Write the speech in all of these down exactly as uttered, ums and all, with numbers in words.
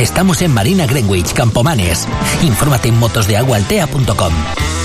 Estamos en Marina Greenwich, Campomanes. Infórmate en motosdeaguaaltea punto com.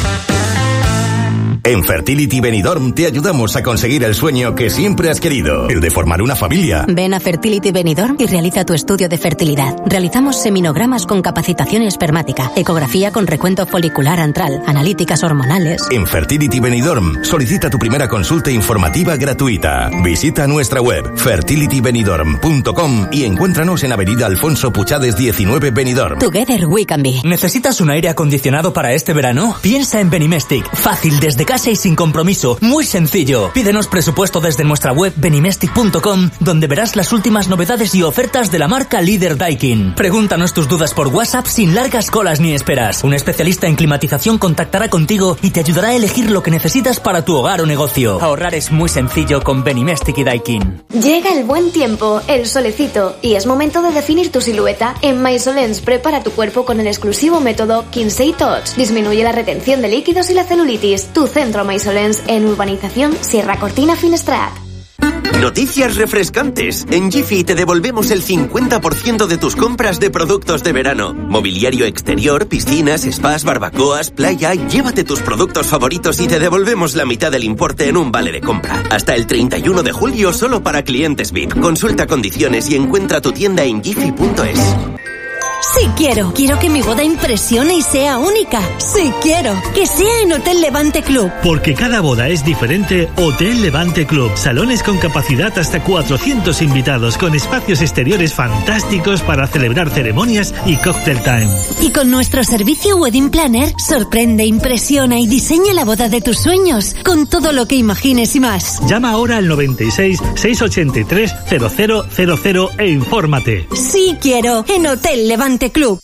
En Fertility Benidorm te ayudamos a conseguir el sueño que siempre has querido, el de formar una familia. Ven a Fertility Benidorm y realiza tu estudio de fertilidad. Realizamos seminogramas con capacitación espermática, ecografía con recuento folicular antral, analíticas hormonales. En Fertility Benidorm solicita tu primera consulta informativa gratuita. Visita nuestra web fertility benidorm punto com y encuéntranos en Avenida Alfonso Puchades diecinueve, Benidorm. Together we can be. ¿Necesitas un aire acondicionado para este verano? Piensa en Benimestic. Fácil, desde casa y sin compromiso. Muy sencillo. Pídenos presupuesto desde nuestra web benimestic punto com, donde verás las últimas novedades y ofertas de la marca líder Daikin. Pregúntanos tus dudas por WhatsApp sin largas colas ni esperas. Un especialista en climatización contactará contigo y te ayudará a elegir lo que necesitas para tu hogar o negocio. Ahorrar es muy sencillo con Benimestic y Daikin. Llega el buen tiempo, el solecito, y es momento de definir tu silueta. En Maisolens prepara tu cuerpo con el exclusivo método Kinsey Touch. Disminuye la retención de líquidos y la celulitis. Tu centro Maisolens en Urbanización Sierra Cortina Finestrat. Noticias refrescantes. En Jiffy te devolvemos el cincuenta por ciento de tus compras de productos de verano. Mobiliario exterior, piscinas, spas, barbacoas, playa. Llévate tus productos favoritos y te devolvemos la mitad del importe en un vale de compra. Hasta el treinta y uno de julio solo para clientes V I P. Consulta condiciones y encuentra tu tienda en jiffy punto es. Sí quiero. Quiero que mi boda impresione y sea única. Sí quiero. Que sea en Hotel Levante Club. Porque cada boda es diferente, Hotel Levante Club. Salones con capacidad hasta cuatrocientos invitados, con espacios exteriores fantásticos para celebrar ceremonias y cocktail time. Y con nuestro servicio Wedding Planner, sorprende, impresiona y diseña la boda de tus sueños, con todo lo que imagines y más. Llama ahora al noventa y seis, seiscientos ochenta y tres, cero cero cero cero e infórmate. Sí quiero. En Hotel Levante Club.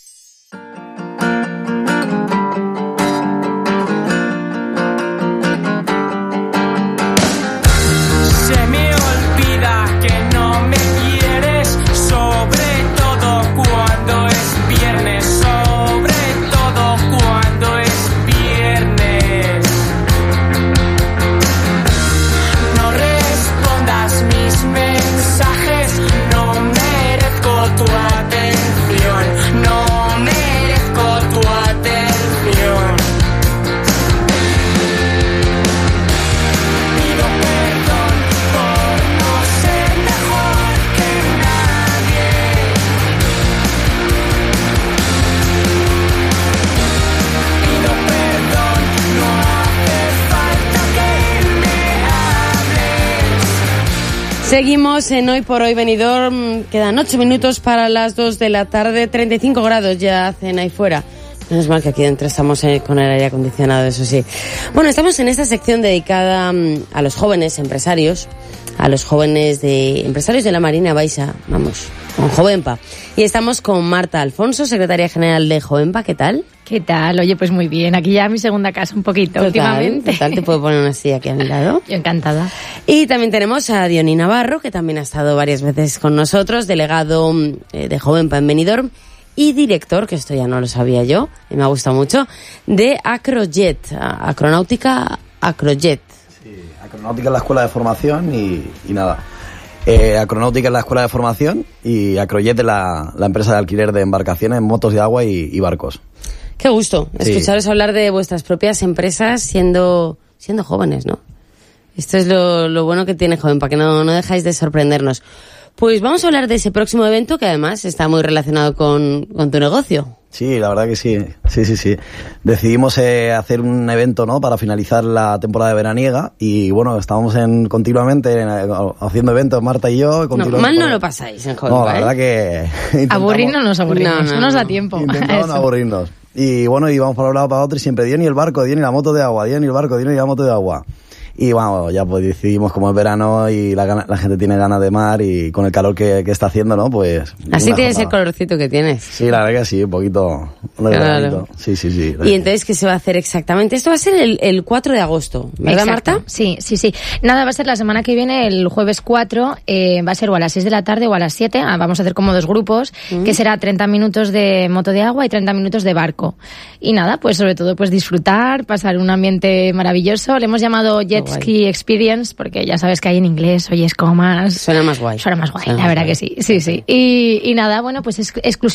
Seguimos en Hoy por Hoy Benidorm. Quedan ocho minutos para las dos de la tarde. treinta y cinco grados ya hacen ahí fuera. Menos mal que aquí dentro estamos eh, con el aire acondicionado, eso sí. Bueno, estamos en esta sección dedicada um, a los jóvenes empresarios, a los jóvenes de empresarios de la Marina Baixa, vamos, con Jovenpa. Y estamos con Marta Alfonso, secretaria general de Jovenpa. ¿Qué tal? ¿Qué tal? Oye, pues muy bien. Aquí ya mi segunda casa un poquito total, últimamente. Total, te puedo poner una silla aquí a mi lado. Yo encantada. Y también tenemos a Diony Navarro, que también ha estado varias veces con nosotros, delegado eh, de Jovenpa en Benidorm y director, que esto ya no lo sabía yo, y me ha gustado mucho, de Acrojet, Acronáutica Acrojet. Sí, Acronáutica es la escuela de formación y, y nada. Eh, Acronáutica es la escuela de formación y Acrojet es la, la empresa de alquiler de embarcaciones, motos de agua y, y barcos. Qué gusto escucharos sí. hablar de vuestras propias empresas siendo siendo jóvenes, ¿no? Esto es lo, lo bueno que tiene Jovenpa, que no, no dejáis de sorprendernos. Pues vamos a hablar de ese próximo evento que además está muy relacionado con, con tu negocio. Sí, la verdad que sí, sí, sí, sí. Decidimos eh, hacer un evento, ¿no?, para finalizar la temporada veraniega y bueno, estábamos en continuamente en, haciendo eventos, Marta y yo. No, mal no lo pasáis en Jovenpa. No, la ¿eh? verdad que... Aburrirnos no nos aburrimos, no, no, no nos da tiempo. Intentamos no aburrirnos. Y bueno, íbamos para un lado para otro y siempre Diony el barco, Diony la moto de agua, Diony el barco, Diony la moto de agua. Y bueno, ya pues decidimos, como es verano y la, gana, la gente tiene ganas de mar y con el calor que, que está haciendo, ¿no? Pues... Así tienes el colorcito que tienes. Sí, la verdad que sí, un poquito... Un claro. Sí, sí, sí. Y entonces, ¿qué se va a hacer exactamente? Esto va a ser el, el cuatro de agosto, ¿verdad, exacto. Marta? Sí, sí, sí. Nada, va a ser la semana que viene, el jueves cuatro, eh, va a ser o a las seis de la tarde o a las siete, ah, vamos a hacer como dos grupos, mm. que será treinta minutos de moto de agua y treinta minutos de barco. Y nada, pues sobre todo pues disfrutar, pasar un ambiente maravilloso. Le hemos llamado Jet Ski Experience, porque ya sabes que hay en inglés, oyes comas. Suena más guay. Suena más guay, Suena la más verdad guay. que sí, sí, sí. Y, y nada, bueno, pues es exclusivo.